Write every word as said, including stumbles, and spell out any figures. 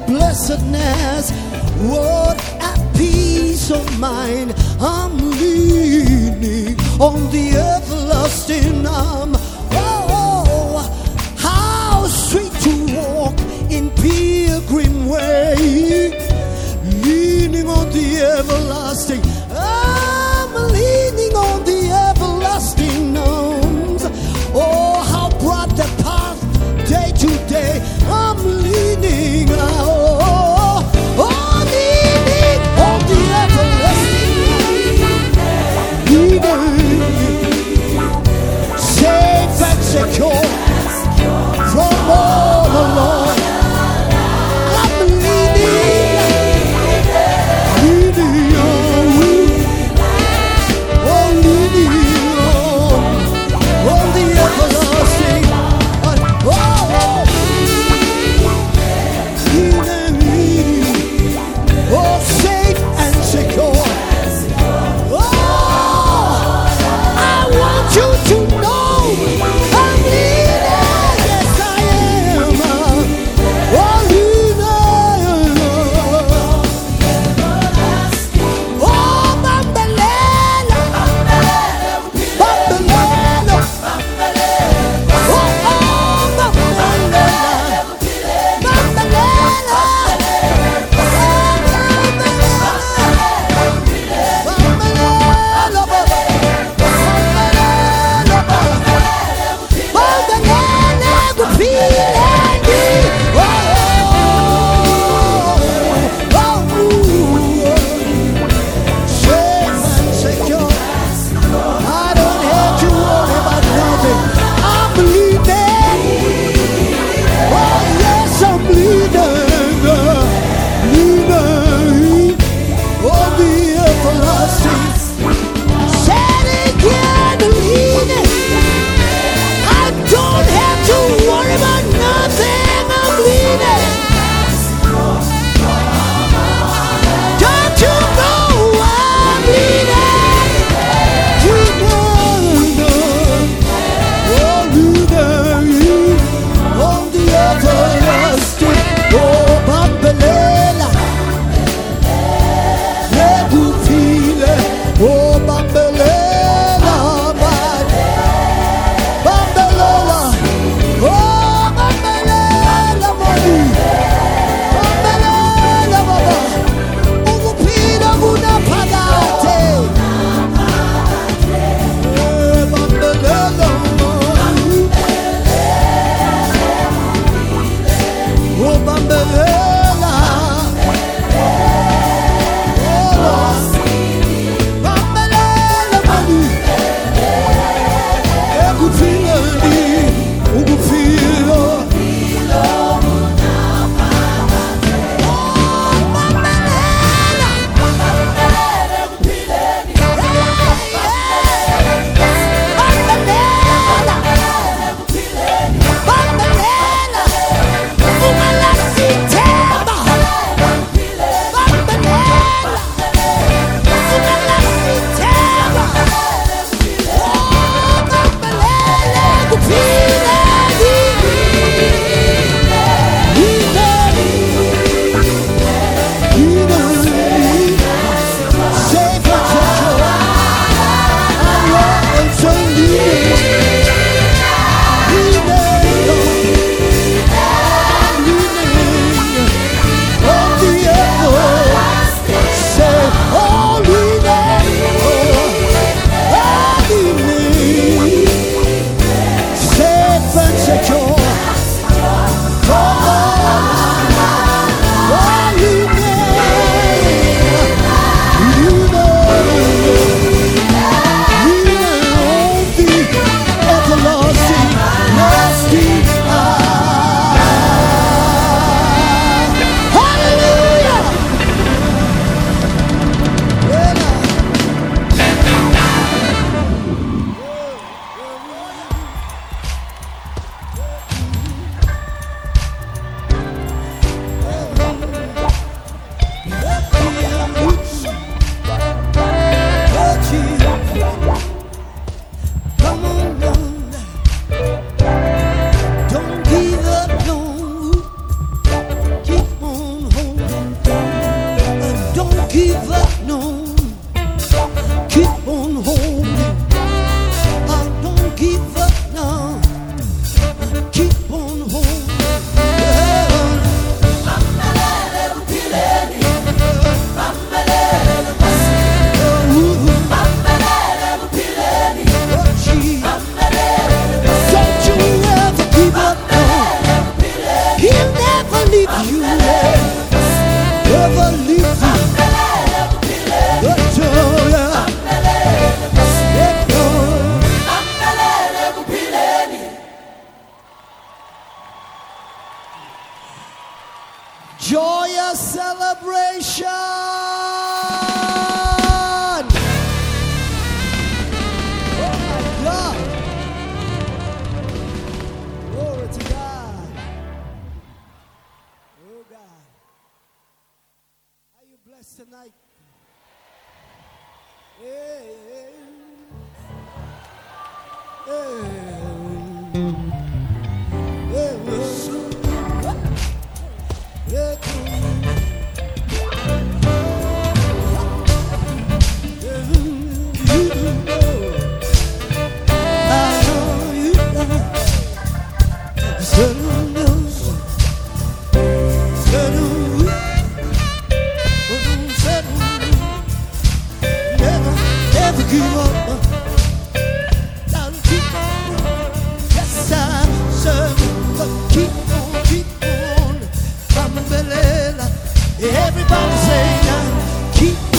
blessedness, what a peace of mind. I'm leaning on the everlasting arm. Oh, how sweet to walk in pilgrim way, leaning on the everlasting. I'm leaning on the everlasting arms. Oh, how broad the path day to day. I'm leaning, oh, oh, leaning on the everlasting arms. Leaning, safe and secure from all alone. I'm leaning, leaning on. give up, no. Keep on holding. I don't give up, no. Keep on holding. Don't you ever give up, no. He'll never leave you, never leave you. But oh, yeah. Joyous celebration. Oh my God. Glory to God. Oh God. Are you blessed tonight? Hey, hey, hey, hey, hey, never give up. Don't keep on. Yes, I'm certain. But keep on, keep on. From the belly, everybody say, keep